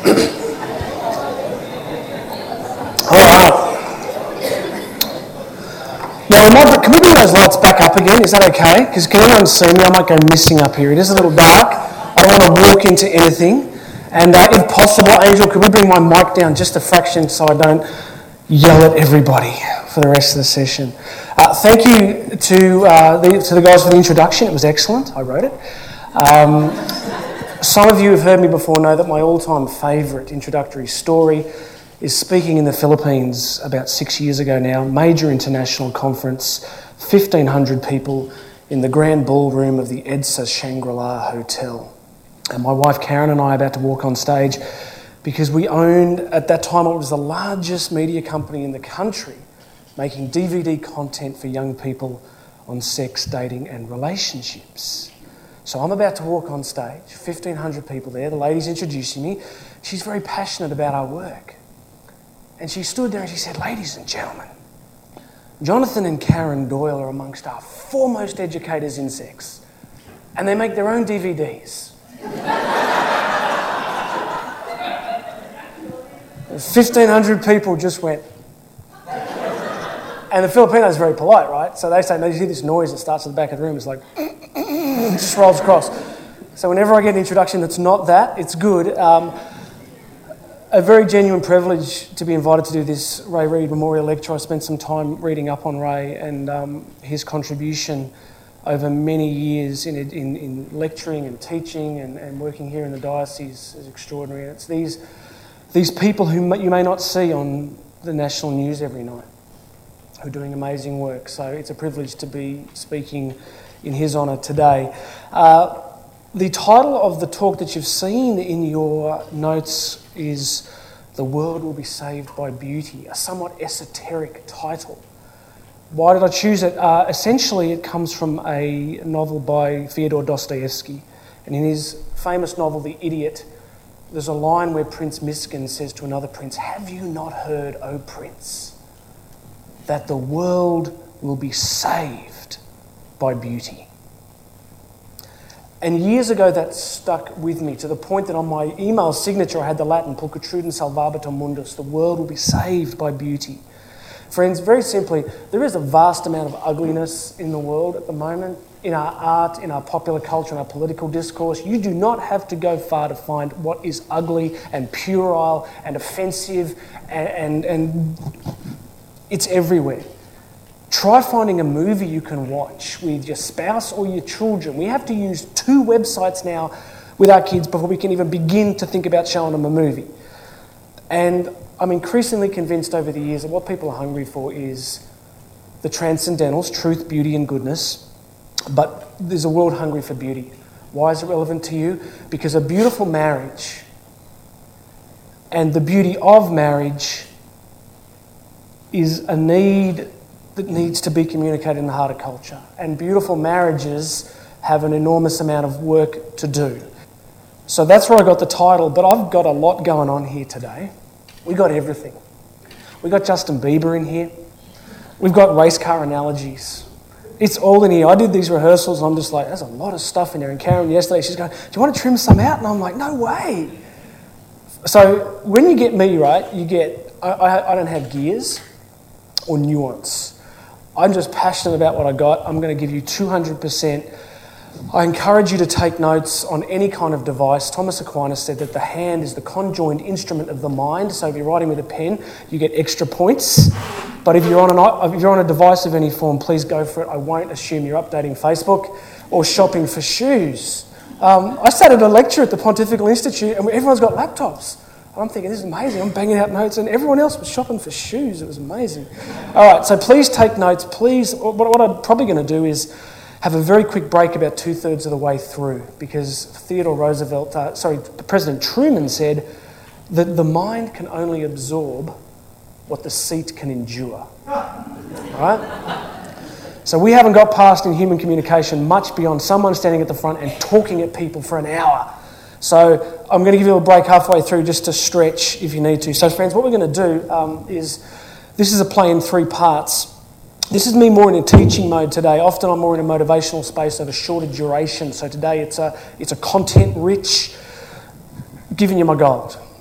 Now, can we bring those lights back up again? Is that okay? Because can anyone see me? I might go missing up here. It is a little dark. I don't want to walk into anything. And if possible, Angel, could we bring my mic down just a fraction so I don't yell at everybody for the rest of the session? Thank you to the guys for the introduction. It was excellent. I wrote it. Some of you who have heard me before know that my all-time favourite introductory story is speaking in the Philippines about 6 years ago now, major international conference, 1,500 people in the grand ballroom of the EDSA Shangri-La Hotel. And my wife Karen and I are about to walk on stage because we owned, at that time, what was the largest media company in the country, making DVD content for young people on sex, dating and relationships. So I'm about to walk on stage, 1,500 people there, the lady's introducing me. She's very passionate about our work. And she stood there and she said, "Ladies and gentlemen, Jonathan and Karen Doyle are amongst our foremost educators in sex, and they make their own DVDs." 1,500 people just went. And the Filipinos are very polite, right? So they say, "No, you hear this noise that starts at the back of the room." It's like, it just rolls across. So whenever I get an introduction that's not that, it's good. A very genuine privilege to be invited to do this Ray Reid Memorial Lecture. I spent some time reading up on Ray and his contribution over many years in lecturing and teaching and working here in the diocese is extraordinary. And it's these people who you may not see on the national news every night who are doing amazing work. So it's a privilege to be speaking in his honour today. The title of the talk that you've seen in your notes is "The World Will Be Saved by Beauty," a somewhat esoteric title. Why did I choose it? Essentially, it comes from a novel by Fyodor Dostoevsky. And in his famous novel, The Idiot, there's a line where Prince Miskin says to another prince, "Have you not heard, O prince, that the world will be saved by beauty?" And years ago that stuck with me to the point that on my email signature I had the Latin "Pulchritudinem salvabitur mundus," the world will be saved by beauty. Friends, very simply, there is a vast amount of ugliness in the world at the moment, in our art, in our popular culture, in our political discourse. You do not have to go far to find what is ugly and puerile and offensive and it's everywhere. Try finding a movie you can watch with your spouse or your children. We have to use 2 websites now with our kids before we can even begin to think about showing them a movie. And I'm increasingly convinced over the years that what people are hungry for is the transcendentals, truth, beauty and goodness. But there's a world hungry for beauty. Why is it relevant to you? Because a beautiful marriage and the beauty of marriage is a need that needs to be communicated in the heart of culture. And beautiful marriages have an enormous amount of work to do. So that's where I got the title, but I've got a lot going on here today. We got everything. We got Justin Bieber in here. We've got race car analogies. It's all in here. I did these rehearsals and I'm just like, there's a lot of stuff in there. And Karen yesterday, she's going, "Do you want to trim some out?" And I'm like, no way. So when you get me, right, you get, I don't have gears or nuance. I'm just passionate about what I got. I'm going to give you 200%. I encourage you to take notes on any kind of device. Thomas Aquinas said that the hand is the conjoined instrument of the mind. So if you're writing with a pen, you get extra points. But if you're on a device of any form, please go for it. I won't assume you're updating Facebook or shopping for shoes. I sat at a lecture at the Pontifical Institute and everyone's got laptops. And I'm thinking, this is amazing. I'm banging out notes and everyone else was shopping for shoes. It was amazing. All right, so please take notes. Please, what I'm probably going to do is have a very quick break about 2/3 of the way through because President Truman said that the mind can only absorb what the seat can endure. All right? So we haven't got past in human communication much beyond someone standing at the front and talking at people for an hour. So I'm going to give you a break halfway through just to stretch if you need to. So friends, what we're going to do is, this is a play in 3 parts. This is me more in a teaching mode today. Often I'm more in a motivational space of a shorter duration. So today it's a content-rich, giving you my gold.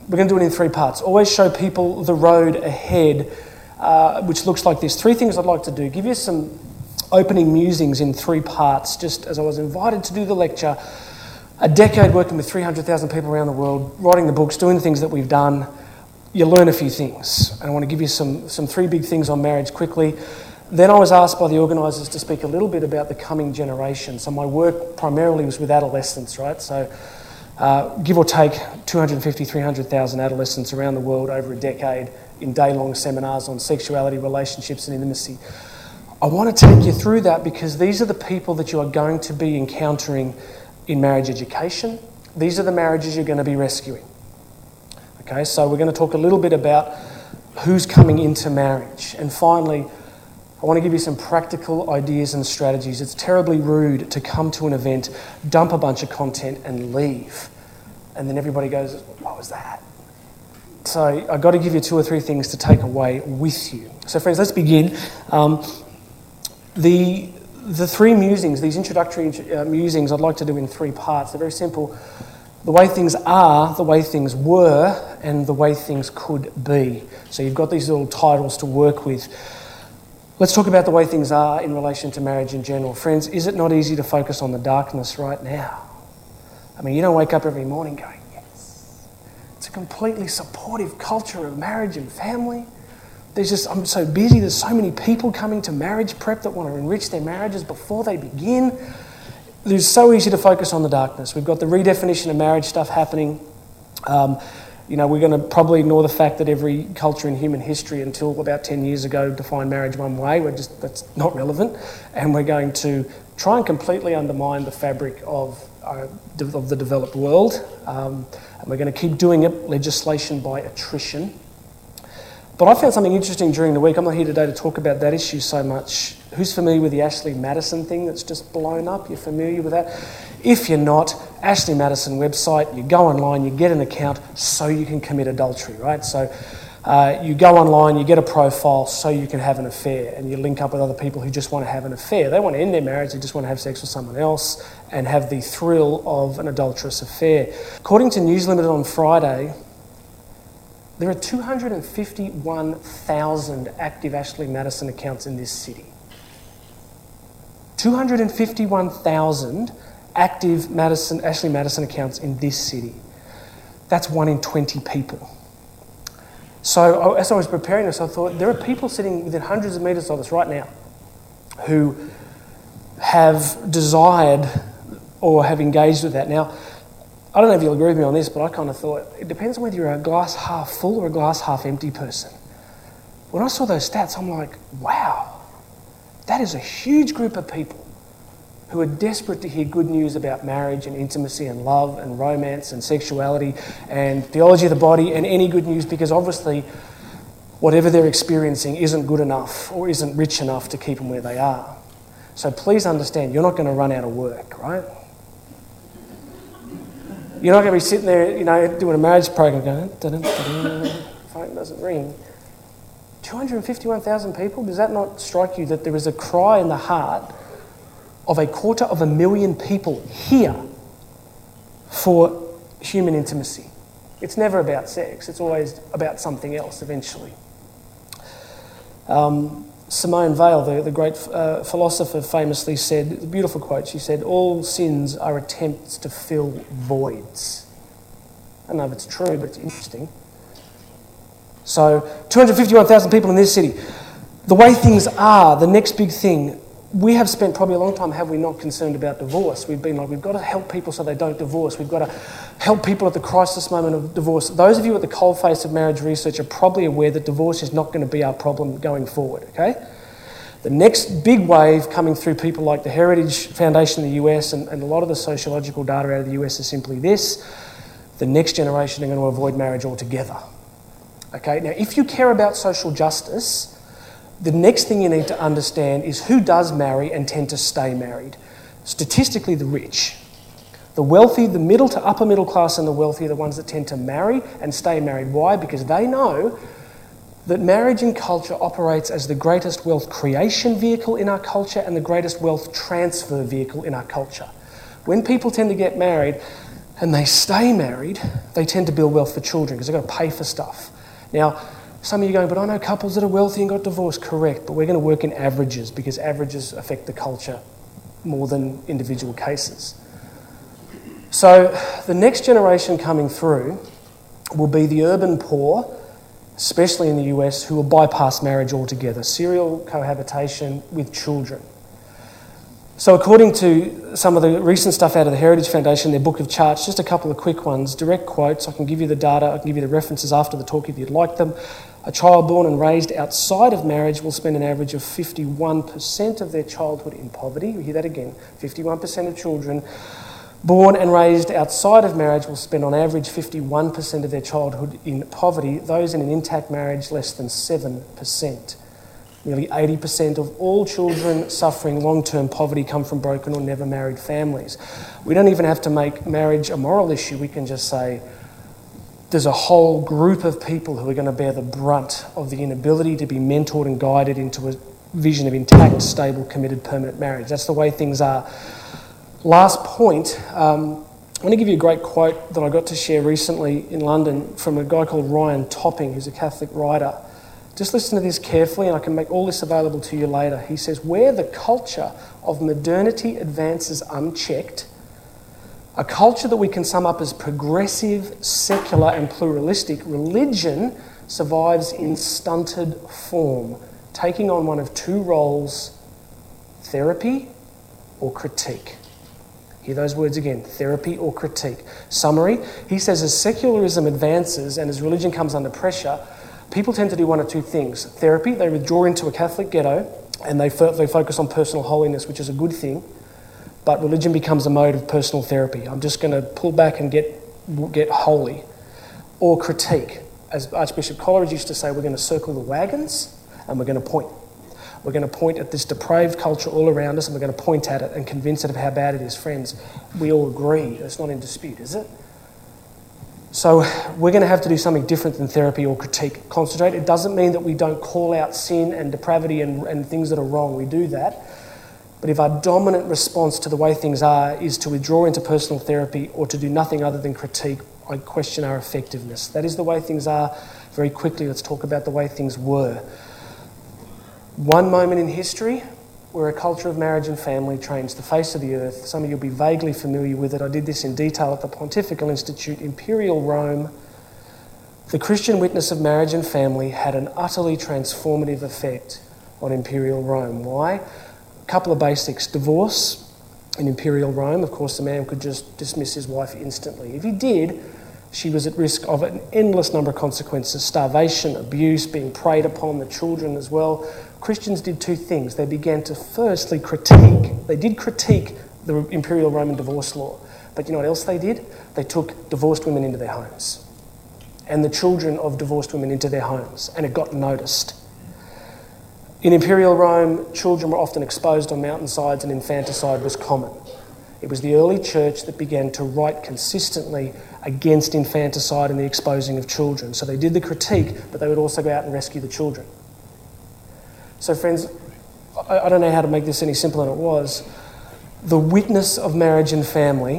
We're going to do it in 3 parts. Always show people the road ahead, which looks like this. 3 things I'd like to do. Give you some opening musings in 3 parts, just as I was invited to do the lecture. A decade working with 300,000 people around the world, writing the books, doing the things that we've done. You learn a few things. And I want to give you some 3 big things on marriage quickly. Then I was asked by the organisers to speak a little bit about the coming generation. So my work primarily was with adolescents, right? So give or take 250, 300,000 adolescents around the world over a decade in day-long seminars on sexuality, relationships and intimacy. I want to take you through that because these are the people that you are going to be encountering in marriage education. These are the marriages you're going to be rescuing. Okay, so we're going to talk a little bit about who's coming into marriage. And finally, I want to give you some practical ideas and strategies. It's terribly rude to come to an event, dump a bunch of content and leave. And then everybody goes, what was that? So I've got to give you 2 or 3 things to take away with you. So friends, let's begin. The 3 musings, these introductory musings, I'd like to do in 3 parts. They're very simple. The way things are, the way things were, and the way things could be. So you've got these little titles to work with. Let's talk about the way things are in relation to marriage in general. Friends, is it not easy to focus on the darkness right now? I mean, you don't wake up every morning going, yes. It's a completely supportive culture of marriage and family. I'm so busy, there's so many people coming to marriage prep that want to enrich their marriages before they begin. It's so easy to focus on the darkness. We've got the redefinition of marriage stuff happening. We're going to probably ignore the fact that every culture in human history until about 10 years ago defined marriage one way. That's not relevant. And we're going to try and completely undermine the fabric of the developed world. And we're going to keep doing it, legislation by attrition. But I found something interesting during the week. I'm not here today to talk about that issue so much. Who's familiar with the Ashley Madison thing that's just blown up? You're familiar with that? If you're not, Ashley Madison website, you go online, you get an account so you can commit adultery, right? So you go online, you get a profile so you can have an affair, and you link up with other people who just want to have an affair. They want to end their marriage, they just want to have sex with someone else and have the thrill of an adulterous affair. According to News Limited on Friday, there are 251,000 active Ashley Madison accounts in this city. 251,000 active Ashley Madison accounts in this city. That's 1 in 20 people. So as I was preparing this, I thought there are people sitting within hundreds of metres of us right now who have desired or have engaged with that. Now, I don't know if you'll agree with me on this, but I kind of thought it depends on whether you're a glass half full or a glass half empty person. When I saw those stats, I'm like, wow, that is a huge group of people who are desperate to hear good news about marriage and intimacy and love and romance and sexuality and theology of the body and any good news, because obviously whatever they're experiencing isn't good enough or isn't rich enough to keep them where they are. So please understand, you're not going to run out of work, right? You're not going to be sitting there, doing a marriage program going, phone doesn't ring. 251,000 people, does that not strike you that there is a cry in the heart of 250,000 people here for human intimacy? It's never about sex, it's always about something else eventually. Simone Weil, the great philosopher, famously said, a beautiful quote, she said, all sins are attempts to fill voids. I don't know if it's true, but it's interesting. So, 251,000 people in this city. The way things are, the next big thing, we have spent probably a long time, have we not, concerned about divorce. We've been like, we've got to help people so they don't divorce. We've got to help people at the crisis moment of divorce. Those of you at the coalface of marriage research are probably aware that divorce is not going to be our problem going forward, okay? The next big wave coming through people like the Heritage Foundation in the US and a lot of the sociological data out of the US is simply this: the next generation are going to avoid marriage altogether. Okay, now if you care about social justice, the next thing you need to understand is who does marry and tend to stay married. Statistically, the rich. The wealthy, the middle to upper middle class and the wealthy are the ones that tend to marry and stay married. Why? Because they know that marriage in culture operates as the greatest wealth creation vehicle in our culture and the greatest wealth transfer vehicle in our culture. When people tend to get married, and they stay married, they tend to build wealth for children because they've got to pay for stuff. Now, some of you are going, but I know couples that are wealthy and got divorced. Correct, but we're going to work in averages because averages affect the culture more than individual cases. So the next generation coming through will be the urban poor, especially in the US, who will bypass marriage altogether, serial cohabitation with children. So according to some of the recent stuff out of the Heritage Foundation, their book of charts, just a couple of quick ones, direct quotes, I can give you the data, I can give you the references after the talk if you'd like them. A child born and raised outside of marriage will spend an average of 51% of their childhood in poverty. We hear that again, 51% of children born and raised outside of marriage will spend on average 51% of their childhood in poverty. Those in an intact marriage, less than 7%. Nearly 80% of all children suffering long-term poverty come from broken or never married families. We don't even have to make marriage a moral issue. We can just say there's a whole group of people who are going to bear the brunt of the inability to be mentored and guided into a vision of intact, stable, committed, permanent marriage. That's the way things are. Last point, I'm going to give you a great quote that I got to share recently in London from a guy called Ryan Topping, who's a Catholic writer. Just listen to this carefully and I can make all this available to you later. He says, where the culture of modernity advances unchecked, a culture that we can sum up as progressive, secular and pluralistic, religion survives in stunted form, taking on one of two roles, therapy or critique. Hear those words again, therapy or critique. Summary, he says as secularism advances and as religion comes under pressure, people tend to do one of two things. Therapy, they withdraw into a Catholic ghetto and they focus on personal holiness, which is a good thing, but religion becomes a mode of personal therapy. I'm just going to pull back and get holy. Or critique. As Archbishop Coleridge used to say, we're going to circle the wagons and we're going to point. We're going to point at this depraved culture all around us and we're going to point at it and convince it of how bad it is. Friends, we all agree. It's not in dispute, is it? So we're going to have to do something different than therapy or critique. Concentrate. It doesn't mean that we don't call out sin and depravity and things that are wrong. We do that. But if our dominant response to the way things are is to withdraw into personal therapy or to do nothing other than critique, I question our effectiveness. That is the way things are. Very quickly, let's talk about the way things were. One moment in history where a culture of marriage and family changed the face of the earth. Some of you will be vaguely familiar with it. I did this in detail at the Pontifical Institute, Imperial Rome. The Christian witness of marriage and family had an utterly transformative effect on Imperial Rome. Why? A couple of basics. Divorce in Imperial Rome, of course, the man could just dismiss his wife instantly. If he did, she was at risk of an endless number of consequences: starvation, abuse, being preyed upon, the children as well. Christians did two things. They began to firstly critique. They did critique the Imperial Roman divorce law. But you know what else they did? They took divorced women into their homes and the children of divorced women into their homes, and it got noticed. In Imperial Rome, children were often exposed on mountainsides and infanticide was common. It was the early church that began to write consistently against infanticide and the exposing of children. So they did the critique, but they would also go out and rescue the children. So friends, I don't know how to make this any simpler than it was. The witness of marriage and family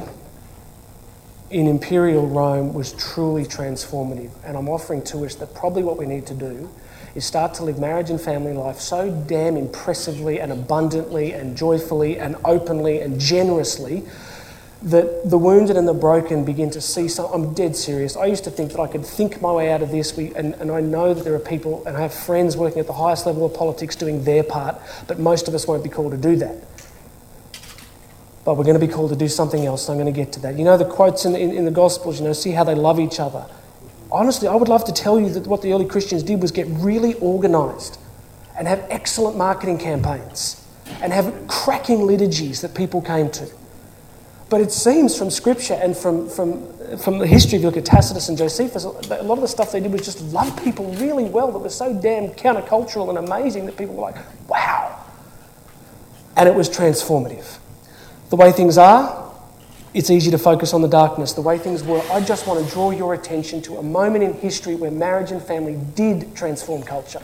in Imperial Rome was truly transformative. And I'm offering to us that probably what we need to do is start to live marriage and family life so damn impressively and abundantly and joyfully and openly and generously that the wounded and the broken begin to see something. I'm dead serious. I used to think that I could think my way out of this, and I know that there are people, and I have friends working at the highest level of politics doing their part, but most of us won't be called to do that. But we're going to be called to do something else, and I'm going to get to that. You know the quotes in the Gospels, see how they love each other. Honestly, I would love to tell you that what the early Christians did was get really organised and have excellent marketing campaigns and have cracking liturgies that people came to. But it seems from Scripture and from the history, if you look at Tacitus and Josephus, a lot of the stuff they did was just love people really well that was so damn countercultural and amazing that people were like, wow. And it was transformative. The way things are, it's easy to focus on the darkness. The way things were, I just want to draw your attention to a moment in history where marriage and family did transform culture.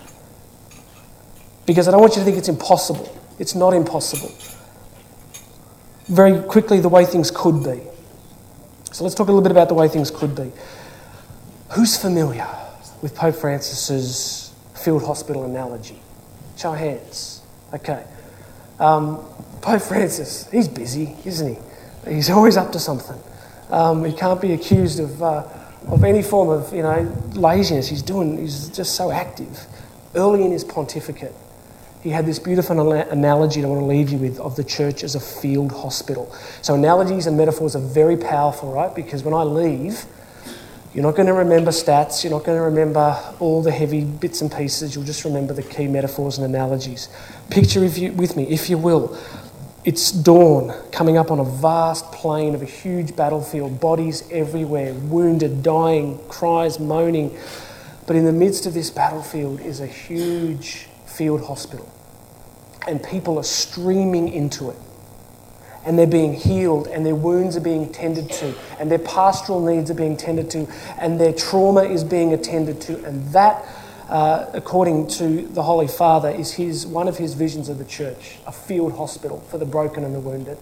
Because I don't want you to think it's impossible. It's not impossible. Very quickly, the way things could be. So let's talk a little bit about the way things could be. Who's familiar with Pope Francis's field hospital analogy? Show of hands. Okay. Pope Francis, he's busy, isn't he? He's always up to something. He can't be accused of any form of, laziness. He's just so active. Early in his pontificate, he had this beautiful analogy that I want to leave you with of the church as a field hospital. So analogies and metaphors are very powerful, right? Because when I leave, you're not going to remember stats, you're not going to remember all the heavy bits and pieces, you'll just remember the key metaphors and analogies. Picture with me, if you will, it's dawn coming up on a vast plain of a huge battlefield, bodies everywhere, wounded, dying, cries, moaning. But in the midst of this battlefield is a huge field hospital. And people are streaming into it. And they're being healed, and their wounds are being tended to, and their pastoral needs are being tended to, and their trauma is being attended to. And that, according to the Holy Father, is one of his visions of the church, a field hospital for the broken and the wounded.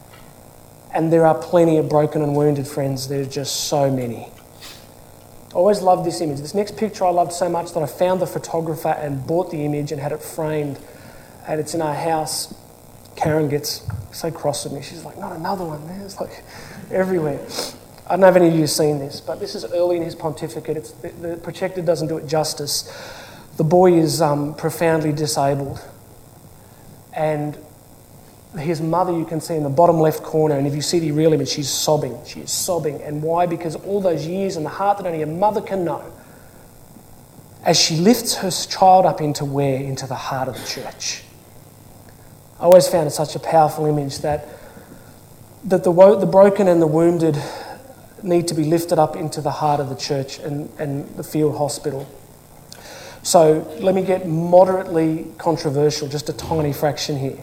And there are plenty of broken and wounded, friends. There are just so many. I always loved this image. This next picture I loved so much that I found the photographer and bought the image and had it framed. And it's in our house. Karen gets so cross with me. She's like, not another one. There's like everywhere. I don't know if any of you have seen this, but this is early in his pontificate. The projector doesn't do it justice. The boy is profoundly disabled. And his mother, you can see in the bottom left corner, and if you see the real image, she's sobbing. She is sobbing. And why? Because all those years and the heart that only a mother can know, as she lifts her child up into where? Into the heart of the church. I always found it such a powerful image that the broken and the wounded need to be lifted up into the heart of the church and the field hospital. So let me get moderately controversial, just a tiny fraction here.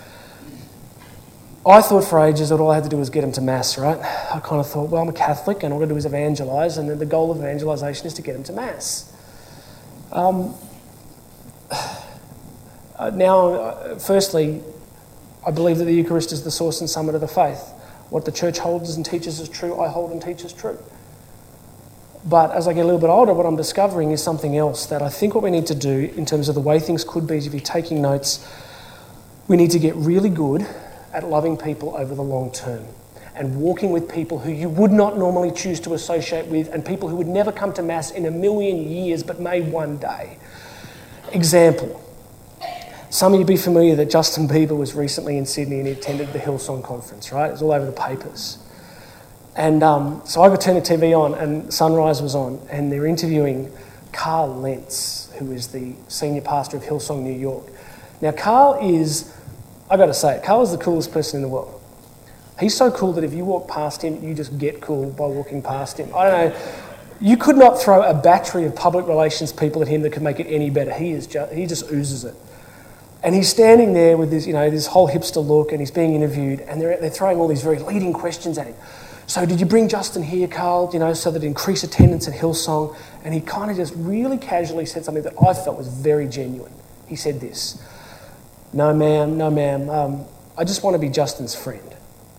I thought for ages that all I had to do was get him to Mass, right? I kind of thought, well, I'm a Catholic and all I do is evangelise, and then the goal of evangelisation is to get him to Mass. Firstly, I believe that the Eucharist is the source and summit of the faith. What the church holds and teaches is true, I hold and teach is true. But as I get a little bit older, what I'm discovering is something else, that I think what we need to do in terms of the way things could be, is if you're taking notes, we need to get really good at loving people over the long term and walking with people who you would not normally choose to associate with, and people who would never come to Mass in a million years but may one day. Example. Some of you be familiar that Justin Bieber was recently in Sydney and he attended the Hillsong conference, right? It was all over the papers. And so I could turn the TV on and Sunrise was on, and they're interviewing Carl Lentz, who is the senior pastor of Hillsong New York. Now Carl is, I got to say it, Carl is the coolest person in the world. He's so cool that if you walk past him, you just get cool by walking past him. I don't know, you could not throw a battery of public relations people at him that could make it any better. He just oozes it. And he's standing there with this, this whole hipster look, and he's being interviewed, and they're throwing all these very leading questions at him. So did you bring Justin here, Carl, so that increase attendance at Hillsong? And he kind of just really casually said something that I felt was very genuine. He said this: no ma'am, I just want to be Justin's friend.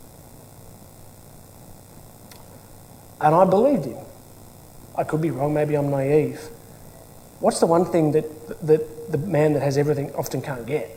And I believed him. I could be wrong, maybe I'm naive. What's the one thing that the man that has everything often can't get?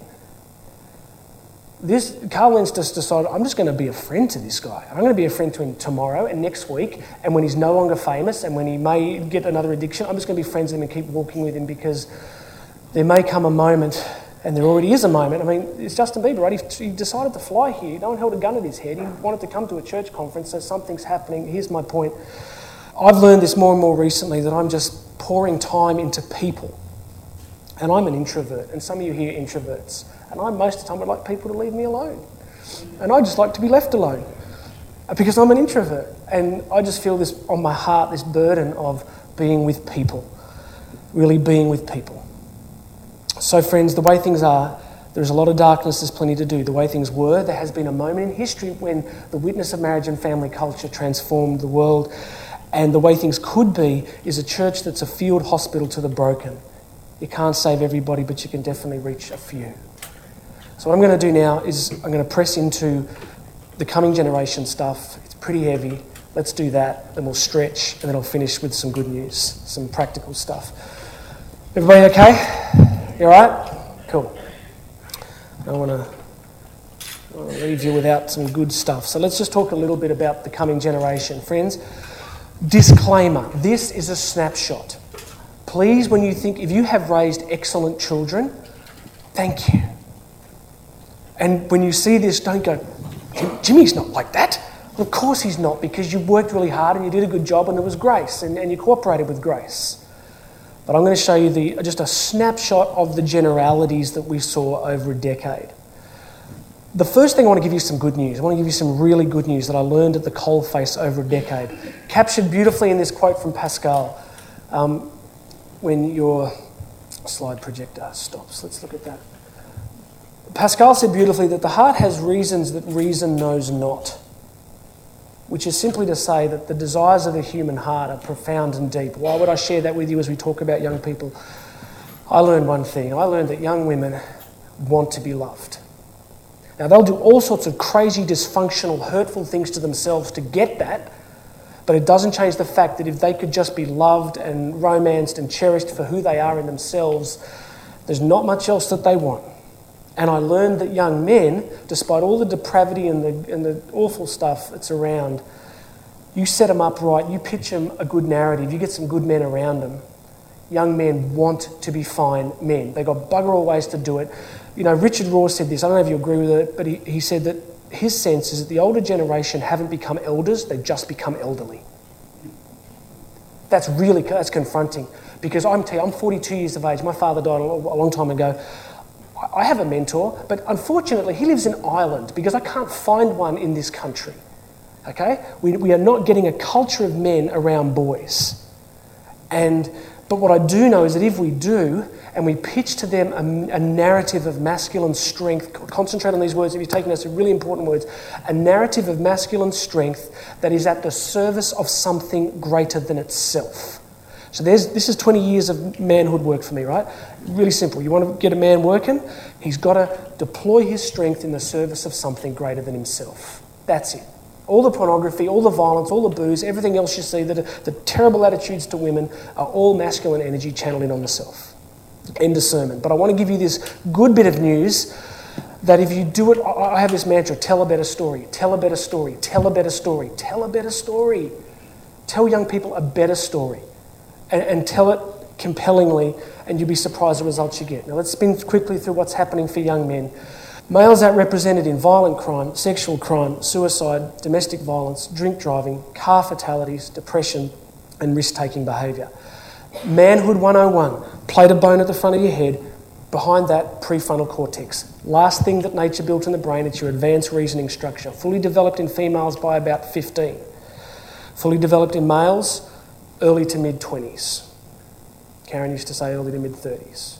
Carl Lentz just decided, I'm just going to be a friend to this guy. I'm going to be a friend to him tomorrow and next week, and when he's no longer famous and when he may get another addiction, I'm just going to be friends with him and keep walking with him, because there may come a moment, and there already is a moment. I mean, it's Justin Bieber, right? He decided to fly here. No one held a gun at his head. He wanted to come to a church conference, so something's happening. Here's my point. I've learned this more and more recently, that I'm just pouring time into people. And I'm an introvert, and some of you here are introverts. And I most of the time would like people to leave me alone. And I just like to be left alone, because I'm an introvert. And I just feel this on my heart, this burden of being with people, really being with people. So friends, the way things are, there's a lot of darkness, there's plenty to do. The way things were, there has been a moment in history when the witness of marriage and family culture transformed the world. And the way things could be is a church that's a field hospital to the broken. You can't save everybody, but you can definitely reach a few. So what I'm going to do now is I'm going to press into the coming generation stuff. It's pretty heavy. Let's do that, then we'll stretch, and then I'll finish with some good news, some practical stuff. Everybody okay? You all right? Cool. I want to leave you without some good stuff. So let's just talk a little bit about the coming generation. Friends, disclaimer, this is a snapshot. Please, when you think, if you have raised excellent children, thank you. And when you see this, don't go, Jimmy's not like that. Well, of course he's not, because you worked really hard and you did a good job and there was grace and you cooperated with grace. But I'm going to show you just a snapshot of the generalities that we saw over a decade. The first thing I want to give you some good news. I want to give you some really good news that I learned at the coalface over a decade. Captured beautifully in this quote from Pascal. When your slide projector stops, let's look at that. Pascal said beautifully that the heart has reasons that reason knows not, which is simply to say that the desires of the human heart are profound and deep. Why would I share that with you as we talk about young people? I learned one thing. I learned that young women want to be loved. Now, they'll do all sorts of crazy, dysfunctional, hurtful things to themselves to get that, but it doesn't change the fact that if they could just be loved and romanced and cherished for who they are in themselves, there's not much else that they want. And I learned that young men, despite all the depravity and the awful stuff that's around, you set them up right, you pitch them a good narrative, you get some good men around them. Young men want to be fine men. They've got bugger all ways to do it. You know, Richard Rohr said this, I don't know if you agree with it, but he said that his sense is that the older generation haven't become elders, they've just become elderly. That's confronting, because I'm 42 years of age. My father died a long time ago. I have a mentor, but unfortunately he lives in Ireland because I can't find one in this country. Okay? We are not getting a culture of men around boys. But what I do know is that if we do, and we pitch to them a narrative of masculine strength, concentrate on these words if you're taking us, really important words, a narrative of masculine strength that is at the service of something greater than itself. So this is 20 years of manhood work for me, right? Really simple. You want to get a man working? He's got to deploy his strength in the service of something greater than himself. That's it. All the pornography, all the violence, all the booze, everything else you see, the terrible attitudes to women are all masculine energy channeled in on the self. End of sermon. But I want to give you this good bit of news that if you do it, I have this mantra, tell a better story, tell a better story, tell a better story, tell a better story. Tell young people a better story. And tell it compellingly, and you'll be surprised the results you get. Now let's spin quickly through what's happening for young men. Males are represented in violent crime, sexual crime, suicide, domestic violence, drink driving, car fatalities, depression, and risk-taking behaviour. Manhood 101, plate of bone at the front of your head, behind that prefrontal cortex. Last thing that nature built in the brain, it's your advanced reasoning structure, fully developed in females by about 15. Fully developed in males, early to mid-20s. Karen used to say early to mid-30s.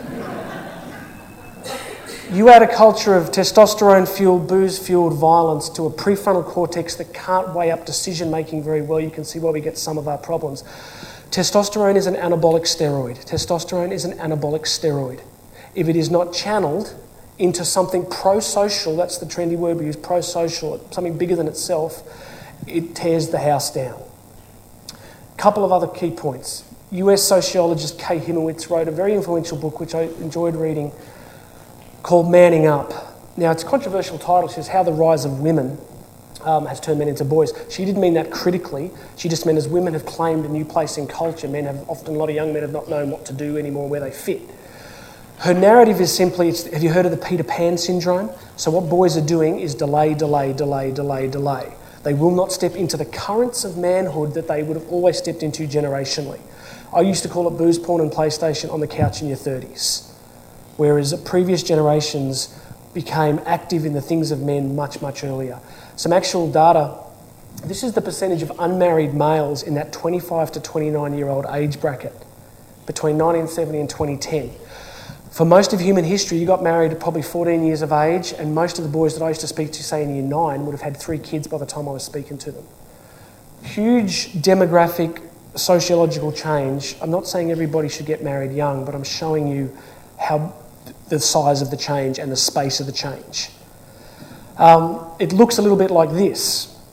You add a culture of testosterone-fueled, booze-fueled violence to a prefrontal cortex that can't weigh up decision-making very well, you can see why we get some of our problems. Testosterone is an anabolic steroid. Testosterone is an anabolic steroid. If it is not channeled into something pro-social, that's the trendy word we use, pro-social, something bigger than itself, it tears the house down. Couple of other key points. US sociologist Kay Himowitz wrote a very influential book which I enjoyed reading called Manning Up. Now it's a controversial title. It says How the Rise of Women has turned men into boys. She didn't mean that critically. She just meant as women have claimed a new place in culture, a lot of young men have not known what to do anymore, where they fit. Her narrative is simply, have you heard of the Peter Pan syndrome? So what boys are doing is delay, delay, delay, delay, delay. They will not step into the currents of manhood that they would have always stepped into generationally. I used to call it booze, porn and PlayStation on the couch in your 30s, whereas previous generations became active in the things of men much, much earlier. Some actual data, this is the percentage of unmarried males in that 25 to 29-year-old age bracket between 1970 and 2010. For most of human history, you got married at probably 14 years of age, and most of the boys that I used to speak to, say in year 9, would have had 3 kids by the time I was speaking to them. Huge demographic, sociological change. I'm not saying everybody should get married young, but I'm showing you how the size of the change and the space of the change. It looks a little bit like this.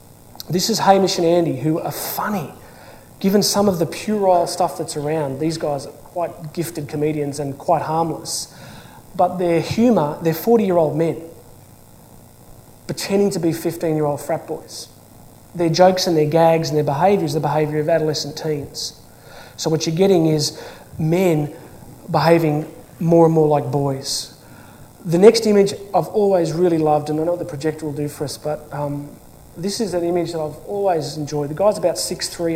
This is Hamish and Andy, who are funny. Given some of the puerile stuff that's around, these guys are quite gifted comedians and quite harmless. But their humour, they're 40-year-old men pretending to be 15-year-old frat boys. Their jokes and their gags and their behaviour is the behaviour of adolescent teens. So what you're getting is men behaving more and more like boys. The next image I've always really loved, and I know what the projector will do for us, but this is an image that I've always enjoyed. The guy's about 6'3",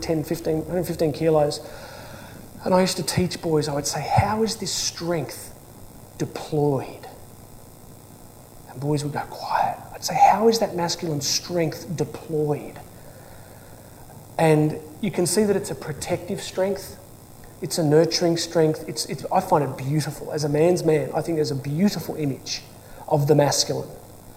115 kilos. And I used to teach boys, I would say, how is this strength deployed? And boys would go quiet. I'd say, how is that masculine strength deployed? And you can see that it's a protective strength. It's a nurturing strength. I find it beautiful. As a man's man, I think there's a beautiful image of the masculine.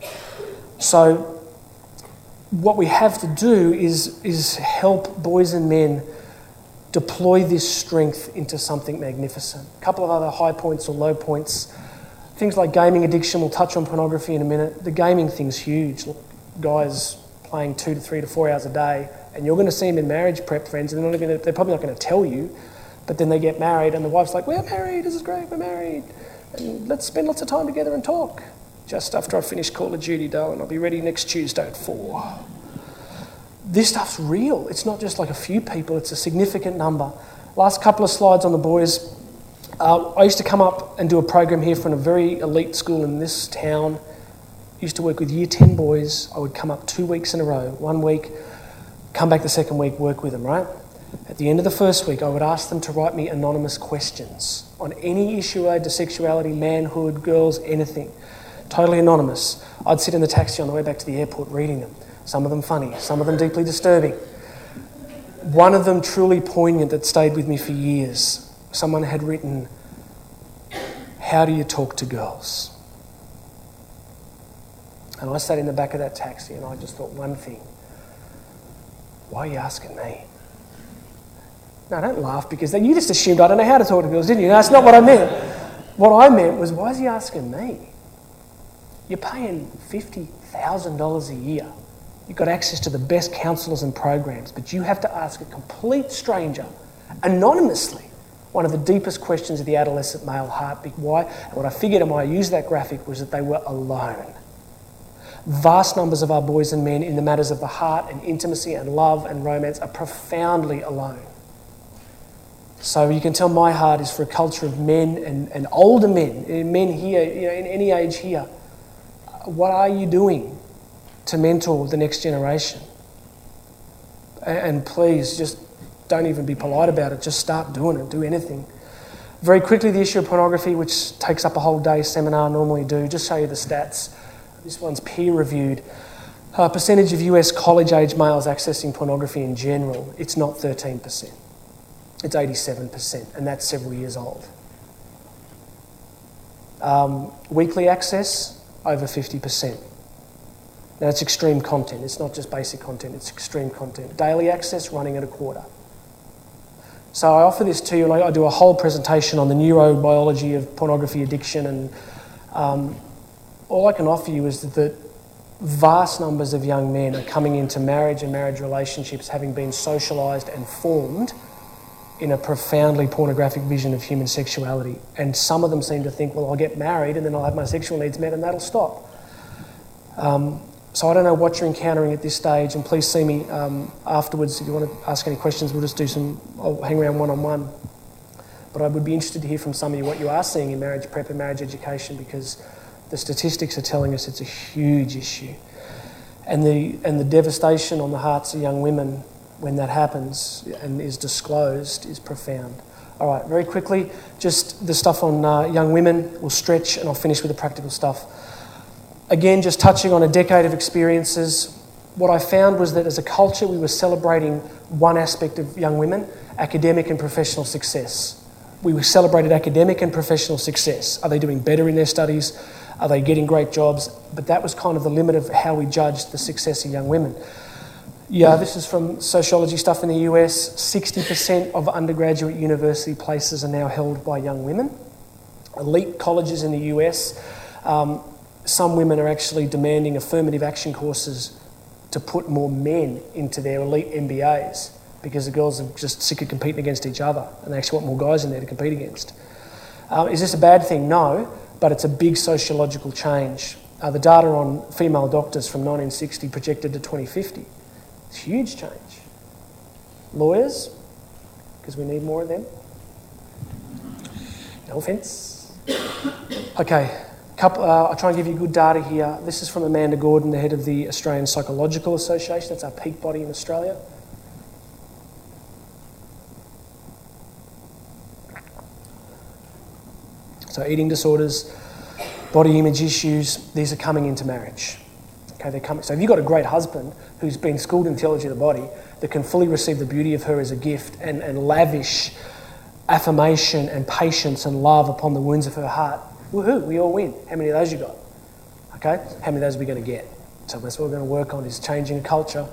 So what we have to do is help boys and men deploy this strength into something magnificent. A couple of other high points or low points. Things like gaming addiction, we'll touch on pornography in a minute. The gaming thing's huge. Look, guys playing 2 to 3 to 4 hours a day, and you're going to see them in marriage prep, friends, and they're probably not going to tell you, but then they get married and the wife's like, we're married, this is great, we're married, and let's spend lots of time together and talk. Just after I finish Call of Duty, darling, I'll be ready next Tuesday at 4. This stuff's real. It's not just like a few people, it's a significant number. Last couple of slides on the boys. I used to come up and do a program here from a very elite school in this town. Used to work with year 10 boys. I would come up 2 weeks in a row. 1 week, come back the second week, work with them, right? At the end of the first week, I would ask them to write me anonymous questions on any issue related to sexuality, manhood, girls, anything. Totally anonymous. I'd sit in the taxi on the way back to the airport reading them. Some of them funny, some of them deeply disturbing. One of them truly poignant that stayed with me for years. Someone had written, how do you talk to girls? And I sat in the back of that taxi and I just thought one thing. Why are you asking me? No, don't laugh, because you just assumed I don't know how to talk to girls, didn't you? No, that's not what I meant. What I meant was, why is he asking me? You're paying $50,000 a year. You've got access to the best counsellors and programs, but you have to ask a complete stranger, anonymously, one of the deepest questions of the adolescent male heart. Why? And what I figured, and why I used that graphic, was that they were alone. Vast numbers of our boys and men in the matters of the heart and intimacy and love and romance are profoundly alone. So you can tell my heart is for a culture of men and older men here, in any age here. What are you doing to mentor the next generation? And please, just don't even be polite about it. Just start doing it. Do anything. Very quickly, the issue of pornography, which takes up a whole day seminar, normally do. Just show you the stats. This one's peer-reviewed. Percentage of US college-age males accessing pornography in general, it's not 13%. It's 87%, and that's several years old. Weekly access, over 50%. Now, it's extreme content. It's not just basic content, it's extreme content. Daily access, running at a quarter. So I offer this to you, and I do a whole presentation on the neurobiology of pornography addiction, and all I can offer you is that vast numbers of young men are coming into marriage and marriage relationships having been socialised and formed in a profoundly pornographic vision of human sexuality. And some of them seem to think, well, I'll get married and then I'll have my sexual needs met and that'll stop. So I don't know what you're encountering at this stage, and please see me afterwards. If you want to ask any questions, I'll hang around one-on-one. But I would be interested to hear from some of you what you are seeing in marriage prep and marriage education, because the statistics are telling us it's a huge issue. And the devastation on the hearts of young women when that happens and is disclosed is profound. All right, very quickly, just the stuff on young women. We'll stretch and I'll finish with the practical stuff. Again, just touching on a decade of experiences. What I found was that as a culture, we were celebrating one aspect of young women, academic and professional success. We celebrated academic and professional success. Are they doing better in their studies? Are they getting great jobs? But that was kind of the limit of how we judged the success of young women. Yeah, this is from sociology stuff in the US. 60% of undergraduate university places are now held by young women. Elite colleges in the US, some women are actually demanding affirmative action courses to put more men into their elite MBAs because the girls are just sick of competing against each other and they actually want more guys in there to compete against. Is this a bad thing? No, but it's a big sociological change. The data on female doctors from 1960 projected to 2050. It's a huge change. Lawyers, because we need more of them. No offence. Okay, I'll try and give you good data here. This is from Amanda Gordon, the head of the Australian Psychological Association. That's our peak body in Australia. So eating disorders, body image issues, these are coming into marriage. Okay, they're coming. So if you've got a great husband who's been schooled in theology of the body that can fully receive the beauty of her as a gift and lavish affirmation and patience and love upon the wounds of her heart, woohoo, we all win. How many of those you got? Okay, how many of those are we going to get? So that's what we're going to work on, is changing a culture.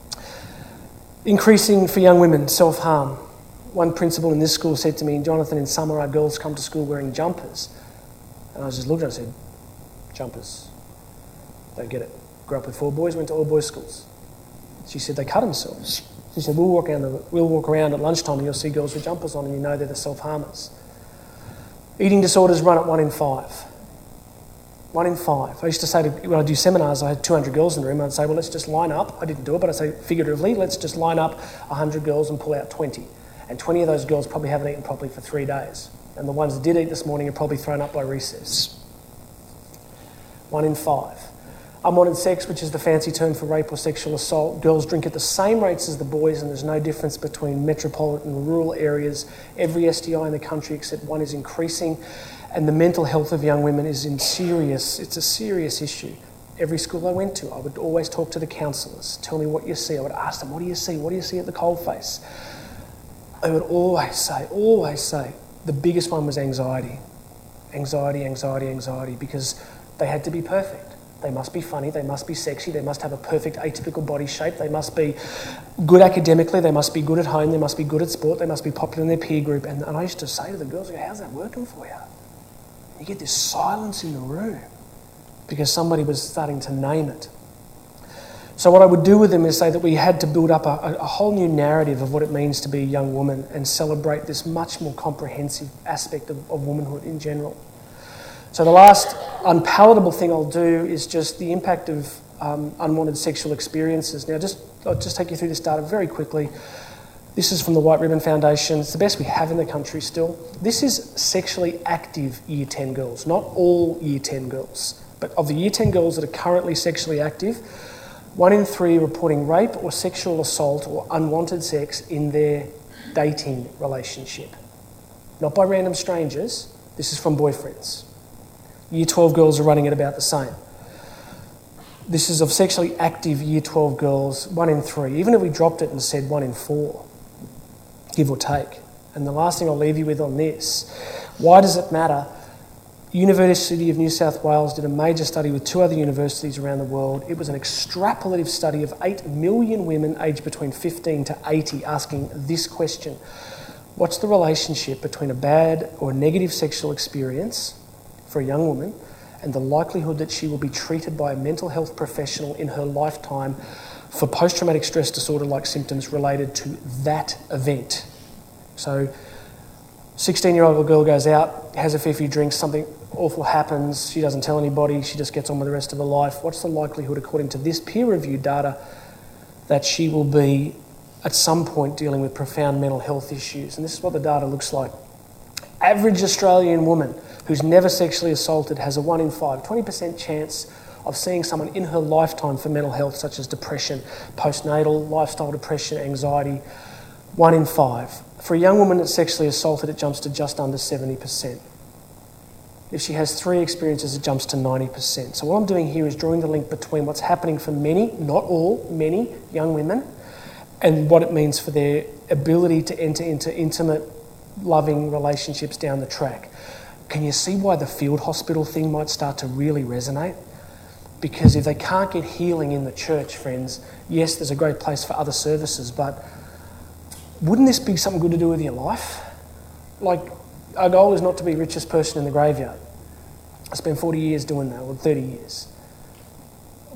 Increasing for young women, self-harm. One principal in this school said to me, Jonathan, in summer our girls come to school wearing jumpers. And I was just looking at her and said, jumpers. Don't get it. Grew up with 4 boys, went to all boys schools. She said they cut themselves. She said, we'll walk around at lunchtime and you'll see girls with jumpers on and you know they're the self-harmers. Eating disorders run at 1 in 5. 1 in 5. I used to say, when I do seminars, I had 200 girls in the room, I'd say, well, let's just line up. I didn't do it, but I'd say figuratively, let's just line up 100 girls and pull out 20. And 20 of those girls probably haven't eaten properly for 3 days. And the ones that did eat this morning are probably thrown up by recess. 1 in 5. Unwanted sex, which is the fancy term for rape or sexual assault. Girls drink at the same rates as the boys, and there's no difference between metropolitan and rural areas. Every STI in the country except one is increasing, and the mental health of young women is it's a serious issue. Every school I went to, I would always talk to the counsellors. Tell me what you see. I would ask them, what do you see? What do you see at the coalface? They would always say, the biggest one was anxiety. Anxiety, because they had to be perfect. They must be funny, they must be sexy, they must have a perfect atypical body shape, they must be good academically, they must be good at home, they must be good at sport, they must be popular in their peer group. And I used to say to the girls, how's that working for you? You get this silence in the room because somebody was starting to name it. So what I would do with them is say that we had to build up a whole new narrative of what it means to be a young woman and celebrate this much more comprehensive aspect of womanhood in general. So the last unpalatable thing I'll do is just the impact of unwanted sexual experiences. Now, I'll just take you through this data very quickly. This is from the White Ribbon Foundation. It's the best we have in the country still. This is sexually active Year 10 girls, not all Year 10 girls. But of the Year 10 girls that are currently sexually active, 1 in 3 reporting rape or sexual assault or unwanted sex in their dating relationship. Not by random strangers. This is from boyfriends. Year 12 girls are running at about the same. This is of sexually active Year 12 girls, 1 in 3. Even if we dropped it and said 1 in 4, give or take. And the last thing I'll leave you with on this, why does it matter? University of New South Wales did a major study with 2 other universities around the world. It was an extrapolative study of 8 million women aged between 15 to 80 asking this question. What's the relationship between a bad or negative sexual experience for a young woman and the likelihood that she will be treated by a mental health professional in her lifetime for post-traumatic stress disorder-like symptoms related to that event? So 16-year-old girl goes out, has a fair few drinks, something awful happens, she doesn't tell anybody, she just gets on with the rest of her life. What's the likelihood, according to this peer-reviewed data, that she will be at some point dealing with profound mental health issues? And this is what the data looks like. Average Australian woman who's never sexually assaulted has a 1 in 5, 20% chance of seeing someone in her lifetime for mental health, such as depression, postnatal, lifestyle depression, anxiety. 1 in 5. For a young woman that's sexually assaulted, it jumps to just under 70%. If she has 3 experiences, it jumps to 90%. So what I'm doing here is drawing the link between what's happening for many, not all, many young women, and what it means for their ability to enter into intimate, loving relationships down the track. Can you see why the field hospital thing might start to really resonate? Because if they can't get healing in the church, friends, yes, there's a great place for other services, but wouldn't this be something good to do with your life? Like, our goal is not to be the richest person in the graveyard. I spent 40 years doing that, or 30 years.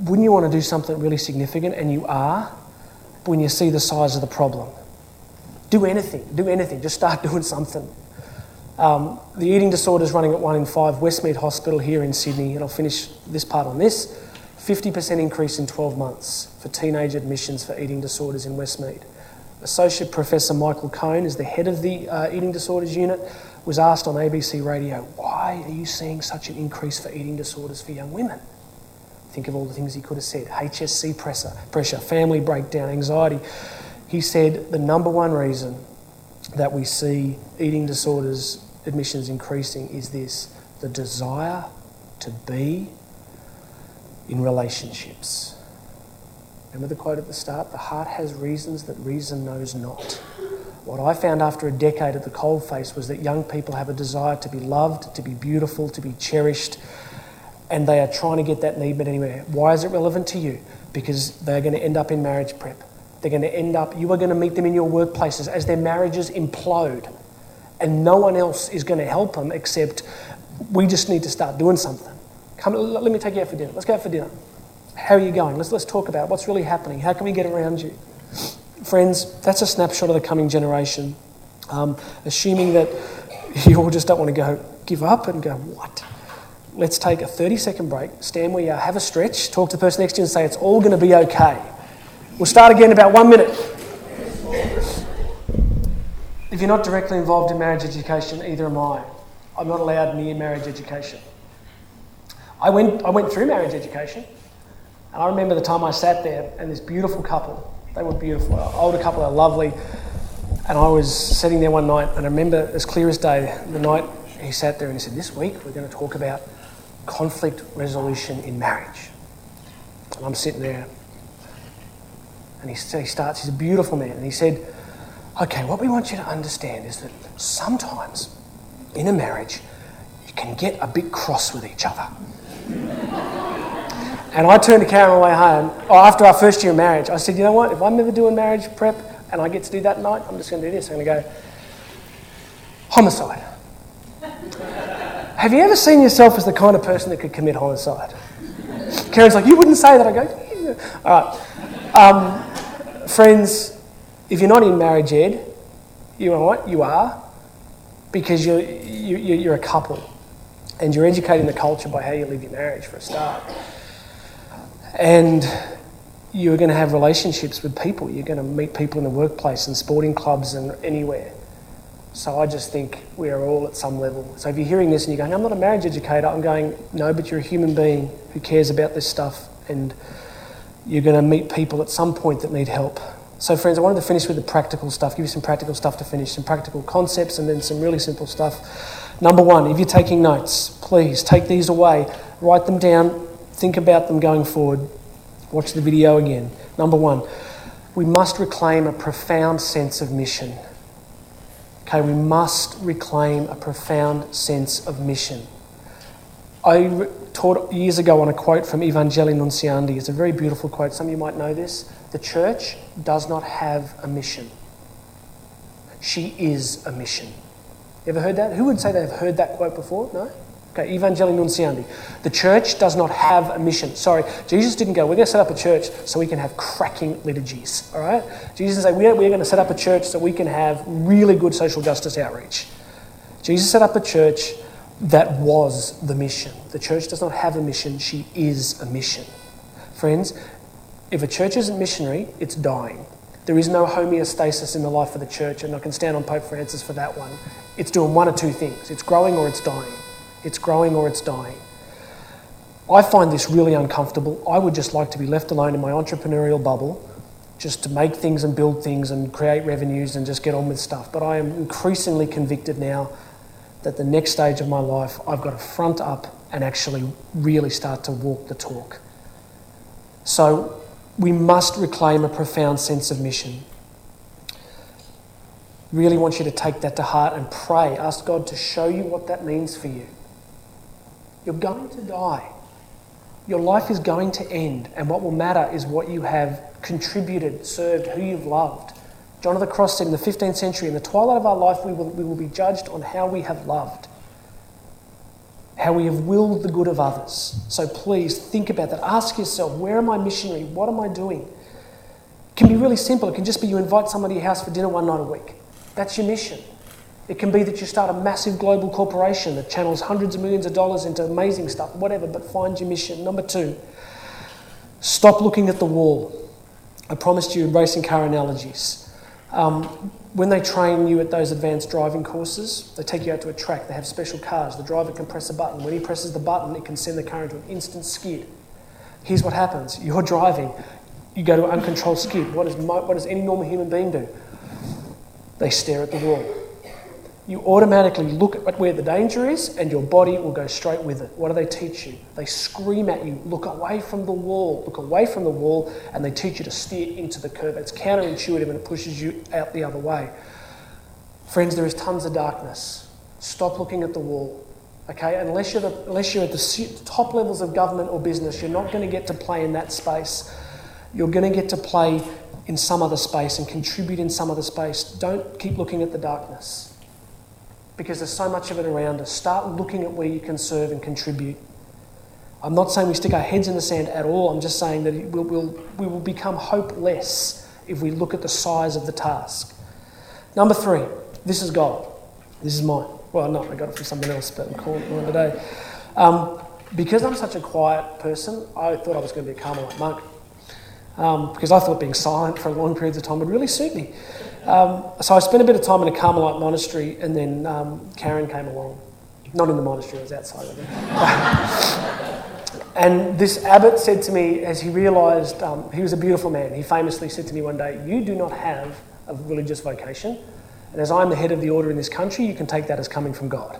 wouldn't you want to do something really significant? And you are, when you see the size of the problem. Do anything, just start doing something. The eating disorders running at 1 in 5, Westmead Hospital here in Sydney, and I'll finish this part on this, 50% increase in 12 months for teenage admissions for eating disorders in Westmead. Associate Professor Michael Cohn is the head of the eating disorders unit, was asked on ABC Radio, why are you seeing such an increase for eating disorders for young women? Think of all the things he could have said. HSC pressure, family breakdown, anxiety. He said the number one reason that we see eating disorders admissions increasing is this: the desire to be in relationships. Remember the quote at the start? The heart has reasons that reason knows not. What I found after a decade at the coalface was that young people have a desire to be loved, to be beautiful, to be cherished, and they are trying to get that need met anywhere. Why is it relevant to you? Because they're going to end up in marriage prep. They're going to end up, you are going to meet them in your workplaces as their marriages implode, and no one else is going to help them except we just need to start doing something. Come, let me take you out for dinner. Let's go out for dinner. How are you going? Let's talk about what's really happening. How can we get around you? Friends, that's a snapshot of the coming generation. Assuming that you all just don't want to give up and go, what? Let's take a 30-second break, stand where you are, have a stretch, talk to the person next to you and say, it's all going to be okay. We'll start again in about 1 minute. If you're not directly involved in marriage education, either am I. I'm not allowed near marriage education. I went through marriage education, and I remember the time I sat there and this beautiful couple, they were beautiful, older couple, they were lovely, and I was sitting there one night, and I remember as clear as day, the night he sat there and he said, this week we're going to talk about conflict resolution in marriage. And I'm sitting there, and he starts, he's a beautiful man, and he said, okay, what we want you to understand is that sometimes in a marriage you can get a bit cross with each other. And I turned to Karen on the way home, after our first year of marriage, I said, you know what, if I'm ever doing marriage prep and I get to do that night, I'm just going to do this. I'm going to go, homicide. Have you ever seen yourself as the kind of person that could commit homicide? Karen's like, you wouldn't say that. I go, yeah. All right. Friends, if you're not in marriage ed, you know what? You are, because you're a couple and you're educating the culture by how you live your marriage for a start. And you're going to have relationships with people. You're going to meet people in the workplace and sporting clubs and anywhere. So I just think we are all at some level. So if you're hearing this and you're going, I'm not a marriage educator, I'm going, no, but you're a human being who cares about this stuff, and you're going to meet people at some point that need help. So friends, I wanted to finish with the practical stuff, give you some practical stuff to finish, some practical concepts and then some really simple stuff. Number one, if you're taking notes, please take these away, write them down, think about them going forward, watch the video again. Number one, we must reclaim a profound sense of mission. Okay, we must reclaim a profound sense of mission. I taught years ago on a quote from Evangelii Nuntiandi. It's a very beautiful quote. Some of you might know this. The church does not have a mission. She is a mission. You ever heard that? Who would say they've heard that quote before? No? Okay, Evangelii Nuntiandi. The church does not have a mission. Sorry, Jesus didn't go, we're going to set up a church so we can have cracking liturgies, all right? Jesus didn't say, we're going to set up a church so we can have really good social justice outreach. Jesus set up a church that was the mission. The church does not have a mission, she is a mission. Friends, if a church isn't missionary, it's dying. There is no homeostasis in the life of the church, and I can stand on Pope Francis for that one. It's doing one of two things. It's growing or it's dying. It's growing or it's dying. I find this really uncomfortable. I would just like to be left alone in my entrepreneurial bubble, just to make things and build things and create revenues and just get on with stuff. But I am increasingly convicted now that the next stage of my life, I've got to front up and actually really start to walk the talk. So we must reclaim a profound sense of mission. Really want you to take that to heart and pray. Ask God to show you what that means for you. You're going to die. Your life is going to end, and what will matter is what you have contributed, served, who you've loved. John of the Cross said in the 15th century, in the twilight of our life, we will be judged on how we have loved. how we have willed the good of others. So please think about that. Ask yourself, where am I missionary? What am I doing? It can be really simple. It can just be you invite somebody to your house for dinner one night a week. That's your mission. It can be that you start a massive global corporation that channels hundreds of millions of dollars into amazing stuff, whatever, but find your mission. Number 2, stop looking at the wall. I promised you racing car analogies. When they train you at those advanced driving courses, they take you out to a track, they have special cars. The driver can press a button. When he presses the button, it can send the car into an instant skid. Here's what happens. You're driving. You go to an uncontrolled skid. What does any normal human being do? They stare at the wall. You automatically look at where the danger is and your body will go straight with it. What do they teach you? They scream at you, look away from the wall, and they teach you to steer into the curve. It's counterintuitive and it pushes you out the other way. Friends, there is tons of darkness. Stop looking at the wall. Okay, unless you're at the top levels of government or business, you're not going to get to play in that space. You're going to get to play in some other space and contribute in some other space. Don't keep looking at the darkness, because there's so much of it around us. Start looking at where you can serve and contribute. I'm not saying we stick our heads in the sand at all. I'm just saying that we will become hopeless if we look at the size of the task. Number 3, this is gold. This is mine. Well, no, I got it from someone else, but I'm calling it mine today. Because I'm such a quiet person, I thought I was going to be a Carmelite monk. Because I thought being silent for long periods of time would really suit me. So I spent a bit of time in a Carmelite monastery, and then Karen came along. Not in the monastery, I was outside of it. And this abbot said to me, as he realised, he was a beautiful man, he famously said to me one day, "You do not have a religious vocation, and as I'm the head of the order in this country, you can take that as coming from God."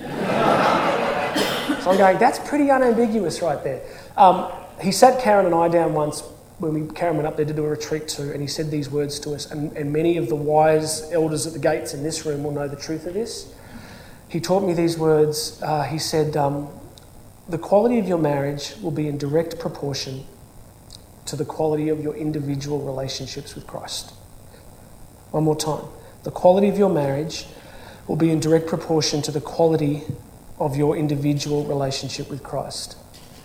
So I'm going, that's pretty unambiguous right there. He sat Karen and I down once when Karen went up there to do a retreat too, and he said these words to us, and many of the wise elders at the gates in this room will know the truth of this. He taught me these words. He said, the quality of your marriage will be in direct proportion to the quality of your individual relationships with Christ. One more time. The quality of your marriage will be in direct proportion to the quality of your individual relationship with Christ.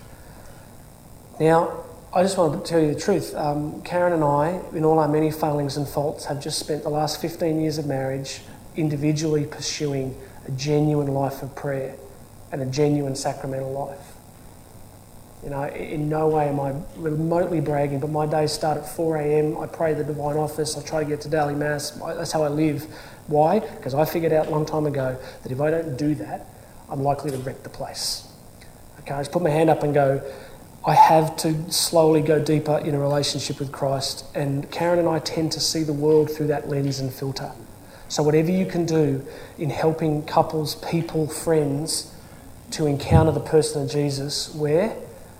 Now, I just want to tell you the truth. Karen and I, in all our many failings and faults, have just spent the last 15 years of marriage individually pursuing a genuine life of prayer and a genuine sacramental life. You know, in no way am I remotely bragging, but my days start at 4 a.m. I pray the Divine Office. I try to get to daily Mass. That's how I live. Why? Because I figured out a long time ago that if I don't do that, I'm likely to wreck the place. Okay, I just put my hand up and go, I have to slowly go deeper in a relationship with Christ, and Karen and I tend to see the world through that lens and filter. So whatever you can do in helping couples, people, friends to encounter the person of Jesus, where?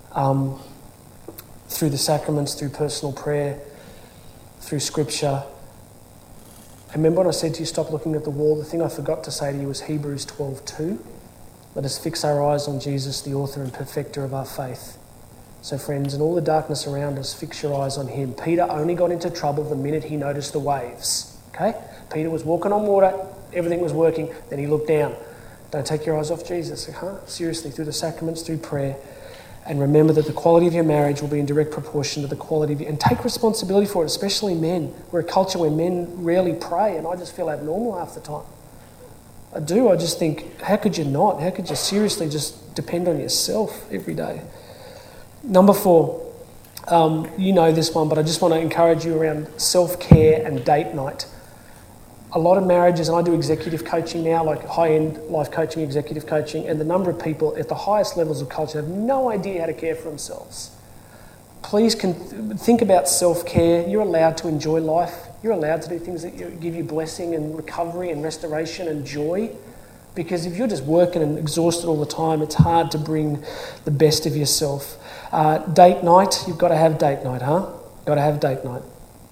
Through the sacraments, through personal prayer, through Scripture. Remember when I said to you, stop looking at the wall? The thing I forgot to say to you was Hebrews 12:2. Let us fix our eyes on Jesus, the author and perfecter of our faith. So friends, in all the darkness around us, fix your eyes on him. Peter only got into trouble the minute he noticed the waves. Okay? Peter was walking on water, everything was working, then he looked down. Don't take your eyes off Jesus. Seriously, through the sacraments, through prayer. And remember that the quality of your marriage will be in direct proportion to the quality of your... And take responsibility for it, especially men. We're a culture where men rarely pray, and I just feel abnormal half the time. I do. I just think, how could you not? How could you seriously just depend on yourself every day? Number 4, you know this one, but I just want to encourage you around self-care and date night. A lot of marriages, and I do executive coaching now, like high-end life coaching, executive coaching, and the number of people at the highest levels of culture have no idea how to care for themselves. Please think about self-care. You're allowed to enjoy life. You're allowed to do things that give you blessing and recovery and restoration and joy. Because if you're just working and exhausted all the time, it's hard to bring the best of yourself. Date night, you've got to have date night, huh? Got to have date night.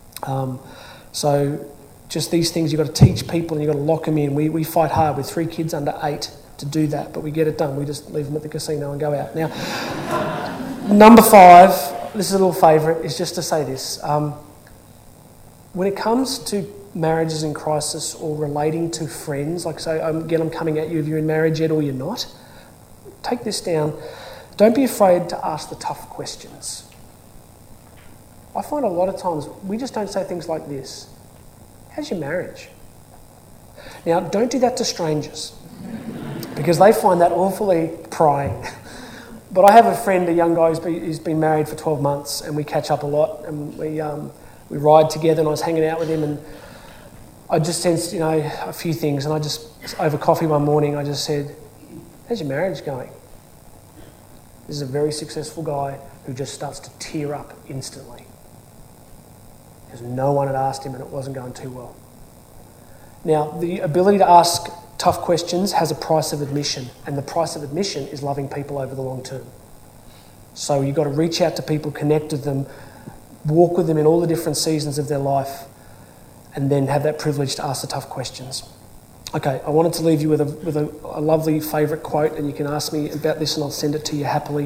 So just these things, you've got to teach people and you've got to lock them in. We fight hard with 3 kids under 8 to do that, but we get it done. We just leave them at the casino and go out. Now, number 5, this is a little favourite, is just to say this. When it comes to marriages in crisis or relating to friends, like say, again, I'm coming at you if you're in marriage yet or you're not, take this down. Don't be afraid to ask the tough questions. I find a lot of times we just don't say things like this. How's your marriage? Now, don't do that to strangers because they find that awfully prying. But I have a friend, a young guy who's been married for 12 months, and we catch up a lot, and we ride together, and I was hanging out with him, and I just sensed, a few things, and I just, over coffee one morning, I just said, how's your marriage going? This is a very successful guy who just starts to tear up instantly because no one had asked him and it wasn't going too well. Now, the ability to ask tough questions has a price of admission, and the price of admission is loving people over the long term. So you've got to reach out to people, connect with them, walk with them in all the different seasons of their life, and then have that privilege to ask the tough questions. Okay, I wanted to leave you with a lovely favourite quote, and you can ask me about this and I'll send it to you happily.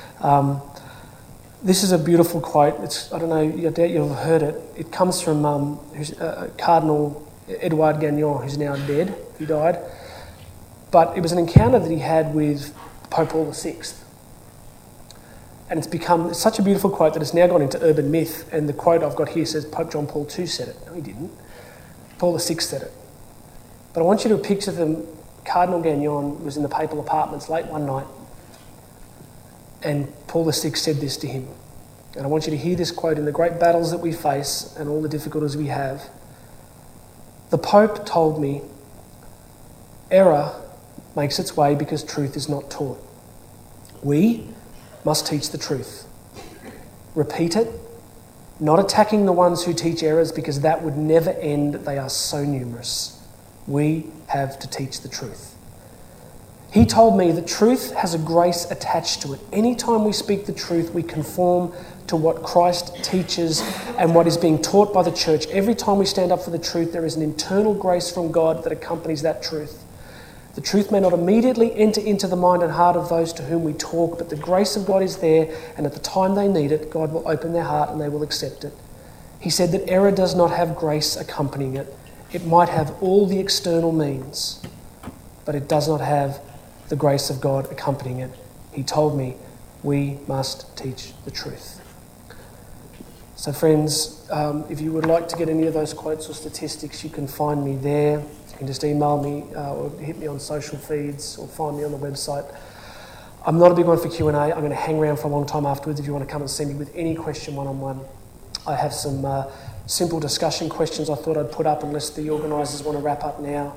This is a beautiful quote. I don't know, I doubt you've heard it. It comes from Cardinal Edouard Gagnon, who's now dead. He died. But it was an encounter that he had with Pope Paul VI. And it's become such a beautiful quote that it's now gone into urban myth. And the quote I've got here says Pope John Paul II said it. No, he didn't. Paul VI said it. But I want you to picture them. Cardinal Gagnon was in the papal apartments late one night, and Paul VI said this to him. And I want you to hear this quote: in the great battles that we face and all the difficulties we have, the Pope told me, error makes its way because truth is not taught. We must teach the truth. Repeat it, not attacking the ones who teach errors because that would never end. They are so numerous. We have to teach the truth. He told me that truth has a grace attached to it. Anytime we speak the truth, we conform to what Christ teaches and what is being taught by the church. Every time we stand up for the truth, there is an internal grace from God that accompanies that truth. The truth may not immediately enter into the mind and heart of those to whom we talk, but the grace of God is there, and at the time they need it, God will open their heart and they will accept it. He said that error does not have grace accompanying it. It might have all the external means, but it does not have the grace of God accompanying it. He told me we must teach the truth. So friends, if you would like to get any of those quotes or statistics, you can find me there. You can just email me or hit me on social feeds or find me on the website. I'm not a big one for Q&A. I'm going to hang around for a long time afterwards if you want to come and see me with any question one-on-one. I have some simple discussion questions I thought I'd put up unless the organisers want to wrap up now.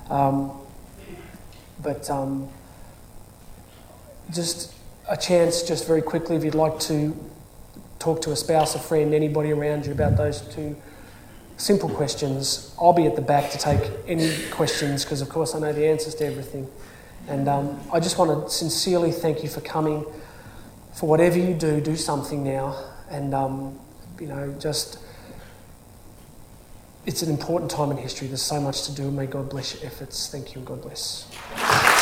Just a chance, just very quickly, if you'd like to talk to a spouse, a friend, anybody around you about those two simple questions. I'll be at the back to take any questions because, of course, I know the answers to everything. And I just want to sincerely thank you for coming. For whatever you do something now. And, it's an important time in history. There's so much to do. May God bless your efforts. Thank you and God bless.